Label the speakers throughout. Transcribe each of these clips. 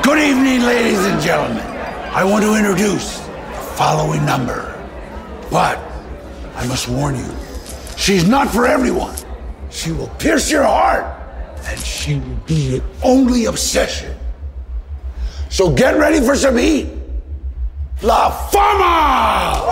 Speaker 1: Good evening, ladies and gentlemen. I want to introduce the following number. But I must warn you, she's not for everyone. She will pierce your heart, and she will be your only obsession. So get ready for some heat. La Fama!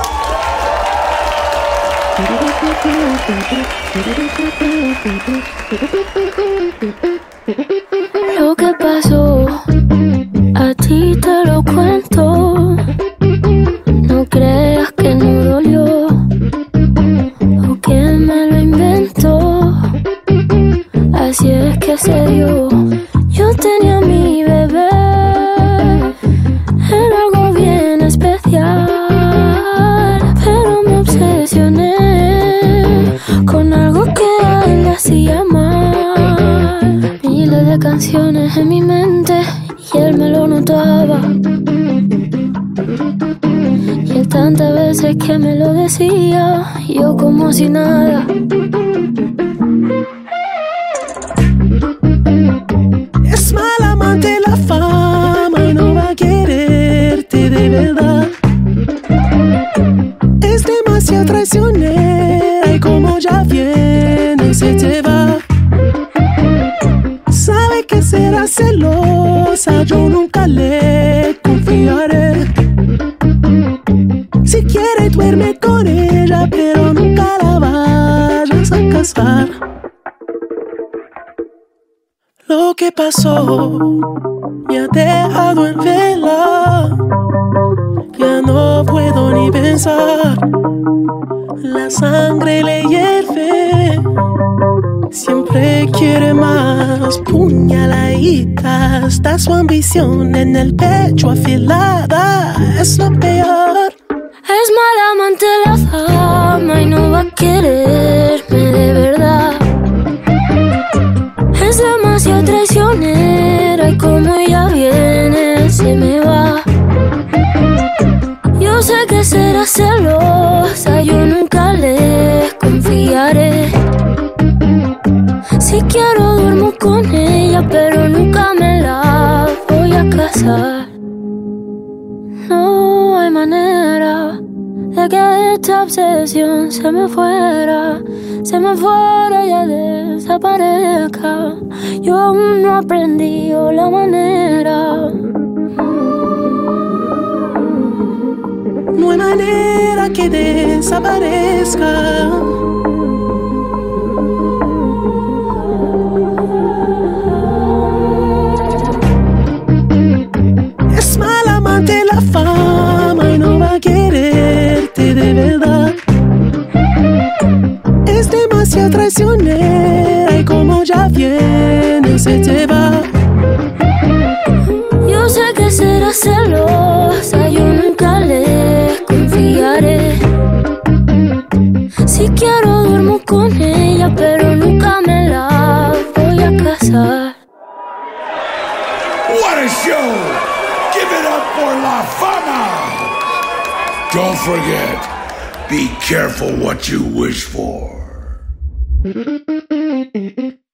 Speaker 2: Lo que pasó, a ti te lo cuento. No creas que no dolió o que me lo inventó. Así es que se dio. Yo tenía a mi bebé, era algo bien especial, pero me obsesioné con algo que a él le hacía mal. Miles de canciones en mi mente y él me lo notaba. Y él tantas veces que me lo decía, yo como si nada.
Speaker 3: Es mala amante la fama y no va a quererte de verdad. Es demasiado traicionera y como ya viene se te va. Sabe que será celosa, yo nunca le confiaré. Si quiere duerme con ella, pero nunca la vayas a casar. Lo que pasó me ha dejado en vela. Ya no puedo ni pensar. La sangre le hierve. Siempre quiere más. Puñaladita. Está su ambición en el pecho afilada. Es lo peor.
Speaker 2: Es mala amante la fama y no va a quererme de verdad. Es demasiado traicionera y como ella viene se me va. Yo sé que será celosa, yo nunca le confiaré. Si quiero duermo con ella, pero nunca me la voy a casar. No hay manera de que esta obsesión se me fuera y ya desaparezca. Yo aún no aprendí la manera.
Speaker 3: No hay manera que desaparezca. Es mala amante la fama y no va a quererte de verdad. Es demasiado traicionera y como ya viene se te va.
Speaker 2: Yo sé que será celosa, yo nunca le confiaré. Si quiero duermo con ella, pero nunca me la voy a casar.
Speaker 1: What a show! Give it up for La Fama! Don't forget, be careful what you wish for.